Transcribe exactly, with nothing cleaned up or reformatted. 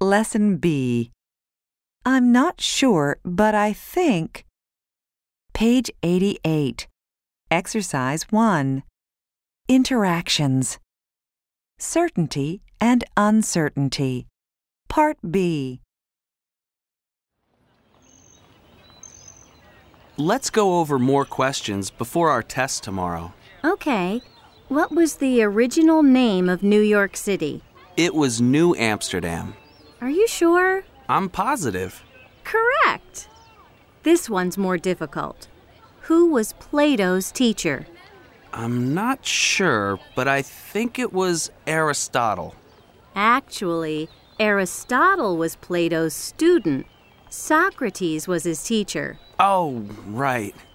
Lesson B. I'm not sure, but I think. Page eighty-eight. Exercise one. Interactions. Certainty and uncertainty. Part B. Let's go over more questions before our test tomorrow. Okay. What was the original name of New York City? It was New Amsterdam. Are you sure? I'm positive. Correct. This one's more difficult. Who was Plato's teacher? I'm not sure, but I think it was Aristotle. Actually, Aristotle was Plato's student. Socrates was his teacher. Oh, right.